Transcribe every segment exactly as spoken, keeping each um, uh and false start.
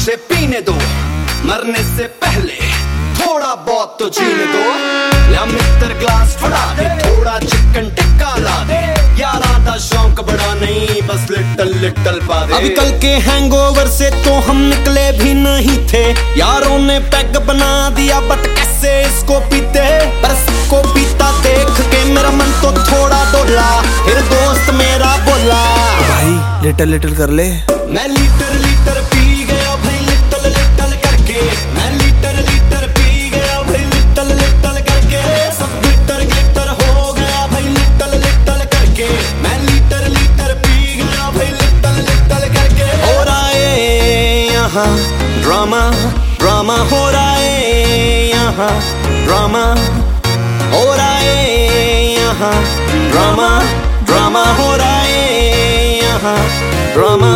मुझे पीने दो, मरने से पहले थोड़ा बहुत तो जीने दो। या मित्र ग्लास फड़ा दे, थोड़ा चिकन टिक्का ला दे, यारा दा शौक बड़ा नहीं, बस लिटल लिटल पा दे। अभी कल के हैंगओवर से तो हम निकले भी नहीं थे, यारों ने पैग बना दिया बट कैसे इसको पीते। पर सबको पीता देख के मेरा मन तो थोड़ा डोला, फिर दोस्त मेरा बोला भाई लिटल लिटल कर ले। मैं लीटर लीटर पी गया भाई लिटल लिटल करके, मैं लीटर लीटर पी गया भाई लिटल लिटल करके। सब ग्लिटर ग्लिटर हो गया भाई लिटल लिटल करके, मैं लीटर लीटर पी गया भाई लिटल लिटल करके। हो रहा है यहाँ ड्रामा ड्रामा, हो रहा है यहाँ ड्रामा, हो रहा है यहाँ ड्रामा ड्रामा, हो रहा है यहाँ ड्रामा।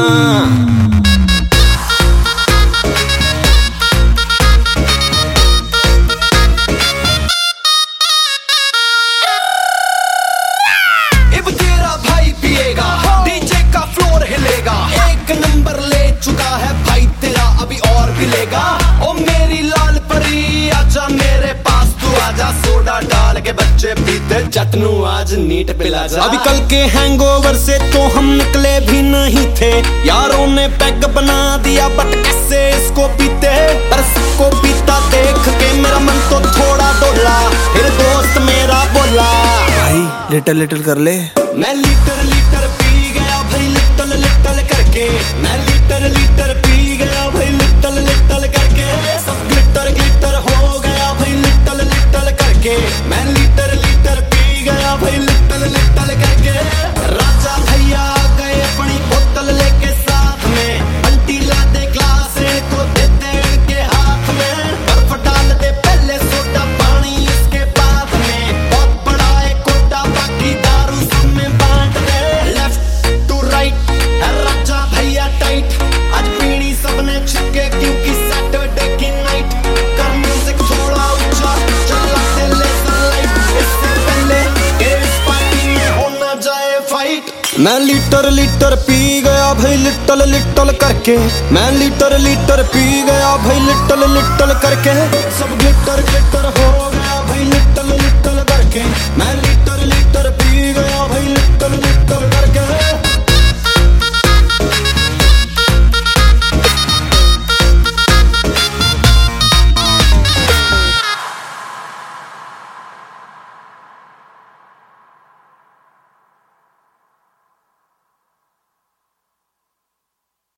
अब तेरा भाई पिएगा, डीजे का फ्लोर हिलेगा, एक नंबर ले चुका है भाई तेरा, अभी और भी लेगा। ओ मेरी लाल परी आजा मेरे पास तू आजा, सोडा डाल के बच्चे पीते चटनू आज नीट पिला जा। अभी कल के हैंगओवर से तो हम निकले भी नहीं थे, यारों ने पैग बना दिया बट कैसे इसको पीते। पर सबको पीता देख के मेरा मन तो थोड़ा डोला, फिर दोस्त मेरा बोला भाई लिटल लिटल कर ले। मैं लीटर लीटर पी गया भाई लिटल लिटल करके, मैं लीटर लीटर पी गया भाई लिटल लिटल करके। सब ग्लिटर ग्लिटर हो गया भाई लिटल लिटल करके, मैं लीटर लीटर पी गया भाई लिटल लिटल करके। राजा भैया आ गए अपनी बोतल लेके साथ में, बंटी ला दे ग्लास को देते इनके हाथ में, बर्फ डाल दे पहले सोडा पानी इसके बाद में, बहुत बड़ा है कोटा बाकी दारू सब में बांट दे। लेफ्ट टू राइट है राजा भैया टाइट, आज पीनी सबने छिपके क्योंकि सैटरडे की नाइट। कर म्यूजिक थोड़ा ऊंचा चला दे लेजर लाइट, इससे पहले कि इस पार्टी में हो ना जाए फाइट। मैं लीटर लीटर पी गया भाई लिटल लिटल करके, मैं लीटर लीटर पी गया भाई लिटल लिटल करके। सब ग्लिटर ग्लिटर हो गया भाई लिटल लिटल करके, मैं